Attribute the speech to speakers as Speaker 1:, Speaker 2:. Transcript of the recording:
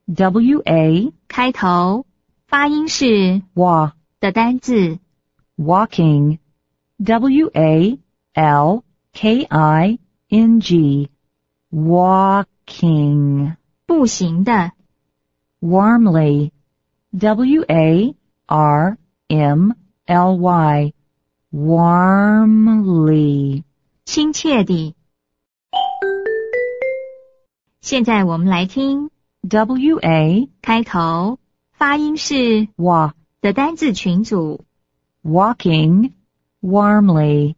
Speaker 1: W-A
Speaker 2: 开头发音是
Speaker 1: wa
Speaker 2: 的单字，
Speaker 1: walking W-A-L-K-I-N-G walking
Speaker 2: 步行的，
Speaker 1: warmly W-A-R-M-L-Y warmly
Speaker 2: 亲切地。现在我们来听
Speaker 1: W-A
Speaker 2: 开头发音是
Speaker 1: wa
Speaker 2: 的单字群组。
Speaker 1: walking warmly